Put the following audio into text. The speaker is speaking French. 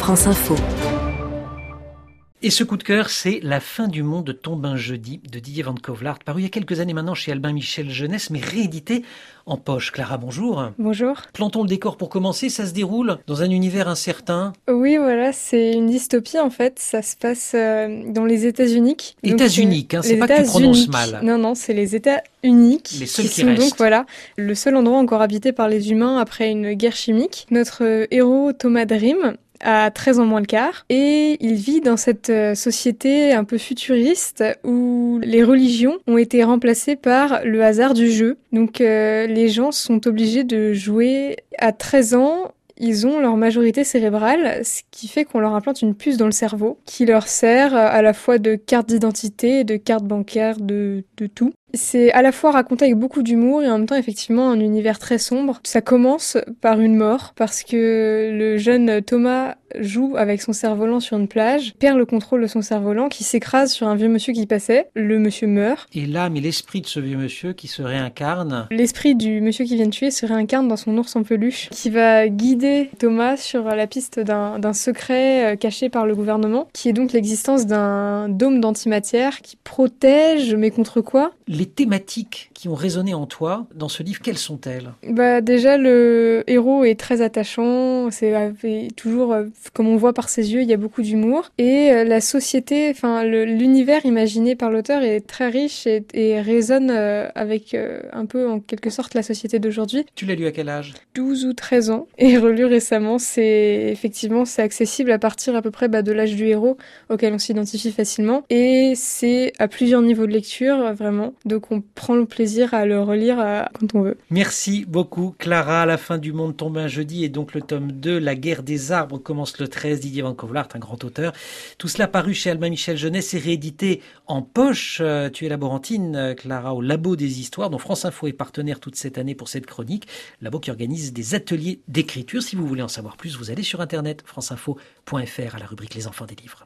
France Info. Et ce coup de cœur, c'est La fin du monde tombe un jeudi de Didier Van Cauwelaert, paru il y a quelques années maintenant chez Albin Michel Jeunesse, mais réédité en poche. Clara, bonjour. Bonjour. Plantons le décor pour commencer, ça se déroule dans un univers incertain. Oui, voilà, c'est une dystopie en fait, ça se passe dans les États-Unis. États-Unis, c'est pas que tu prononces mal. Non, c'est les États-Unis. Les seuls qui sont restent. Donc voilà, le seul endroit encore habité par les humains après une guerre chimique. Notre héros Thomas Dream a 13 ans moins le quart, et il vit dans cette société un peu futuriste où les religions ont été remplacées par le hasard du jeu. Donc les gens sont obligés de jouer à 13 ans. Ils ont leur majorité cérébrale, ce qui fait qu'on leur implante une puce dans le cerveau qui leur sert à la fois de carte d'identité, de carte bancaire, de tout. C'est à la fois raconté avec beaucoup d'humour et en même temps effectivement un univers très sombre. Ça commence par une mort parce que le jeune Thomas joue avec son cerf-volant sur une plage, perd le contrôle de son cerf-volant qui s'écrase sur un vieux monsieur qui passait. Le monsieur meurt. Et l'âme et l'esprit de ce vieux monsieur qui se réincarne. L'esprit du monsieur qui vient de tuer se réincarne dans son ours en peluche qui va guider Thomas sur la piste d'un secret caché par le gouvernement qui est donc l'existence d'un dôme d'antimatière qui protège, mais contre quoi ? Les thématiques qui ont résonné en toi dans ce livre, quelles sont-elles ? Déjà, le héros est très attachant, c'est toujours, comme on voit par ses yeux, il y a beaucoup d'humour. Et la société, l'univers imaginé par l'auteur est très riche et résonne avec un peu, en quelque sorte, la société d'aujourd'hui. Tu l'as lu à quel âge ? 12 ou 13 ans, et relu récemment, c'est accessible à partir à peu près de l'âge du héros, auquel on s'identifie facilement. Et c'est à plusieurs niveaux de lecture, vraiment. Donc on prend le plaisir à le relire quand on veut. Merci beaucoup Clara. La fin du monde tombe un jeudi et donc le tome 2, La guerre des arbres, commence le 13. Didier Van Cauwelaert, un grand auteur. Tout cela paru chez Albin Michel Jeunesse et réédité en poche. Tu es laborantine, Clara, au Labo des Histoires, dont France Info est partenaire toute cette année pour cette chronique. Labo qui organise des ateliers d'écriture. Si vous voulez en savoir plus, vous allez sur internet, franceinfo.fr à la rubrique Les enfants des livres.